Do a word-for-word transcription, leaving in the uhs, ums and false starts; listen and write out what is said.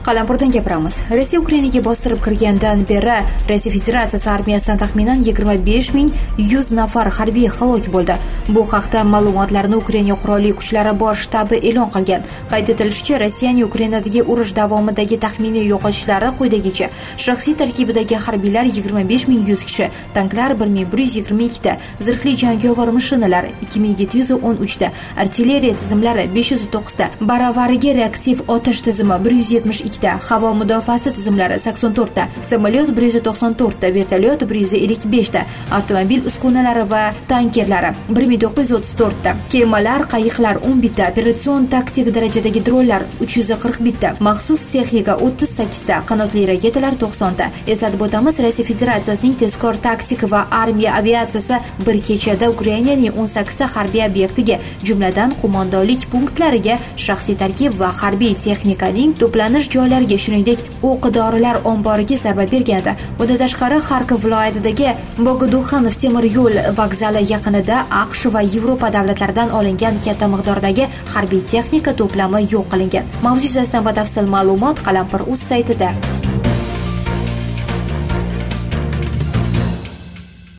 Qalampurdan gapiramiz. Rossiya Ukrainaga bostirib kirgandan beri Rossiya Federatsiyasi armiyasidan taxminan yigirma besh ming yuz nafar harbiy halok bo'ldi. Bu haqda ma'lumotlarni Ukraina qurolli kuchlari bosh shtabi e'lon qilgan. Qayd etilishicha, Rossiyaning Ukrainadagi urush davomidagi taxminiy yo'qotishlari quyidagicha: shaxsiy tarkibidagi harbiylar yigirma besh ming yuz kishi, tanklar bir ming bir yuz yigirma ikki ta, zirhli jangovar mashinalar ikki ming yetti yuz o'n uch ta, artilleriya tizimlari besh yuz to'qqiz ta, baravariga reaktiv otish tizimi bir yuz yetmish ikki ta, havo mudofaasi tizimlari sakson to'rt ta, samolyot bir yuz to'qson to'rt ta, vertolyot bir yuz ellik besh ta, avtomobil uskunalari va tankerlari bir ming to'qqiz yuz o'ttiz to'rt ta, kemalar, qayiqlar o'n bitta, operatsion taktik darajadagi dronlar uch yuz qirq bitta, maxsus texnika o'ttiz sakkiz ta, qanotli raketalar to'qson ta. Eslatib o'tamiz, Rossiya Federatsiyasining tezkor taktik va armiya aviatsiyasi bir kechada Ukrainaning o'n sakkiz ta harbiy obyektiga, jumladan qo'mondonlik punktlariga, shaxsiy tarkib va harbiy texnikaning to'planish joylariga, shuningdek o'q-dorilar omboriga zarba bergandi. Bundan tashqari, Xarkov viloyatidagi Bogoduxanov temir yo'l vokzali yaqinida AQSh va Yevropa davlatlaridan olingan katta miqdordagi harbiy texnika to'plami yo'q qilingan. Mavzu yuzasidan batafsil ma'lumot Qalampir.uz saytida.